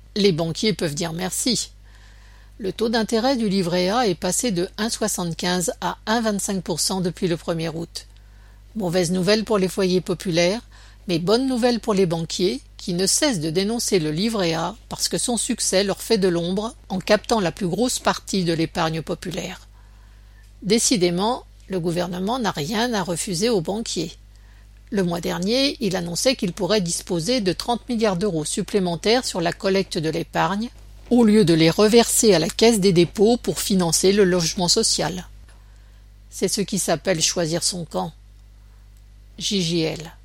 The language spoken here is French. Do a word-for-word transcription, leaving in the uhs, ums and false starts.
Les banquiers peuvent dire merci. Le taux d'intérêt du livret A est passé de un virgule soixante-quinze à un virgule vingt-cinq pour cent depuis le premier août. Mauvaise nouvelle pour les foyers populaires, mais bonne nouvelle pour les banquiers qui ne cessent de dénoncer le livret A parce que son succès leur fait de l'ombre en captant la plus grosse partie de l'épargne populaire. Décidément, le gouvernement n'a rien à refuser aux banquiers. Le mois dernier, il annonçait qu'il pourrait disposer de trente milliards d'euros supplémentaires sur la collecte de l'épargne, au lieu de les reverser à la Caisse des dépôts pour financer le logement social. C'est ce qui s'appelle choisir son camp. J J L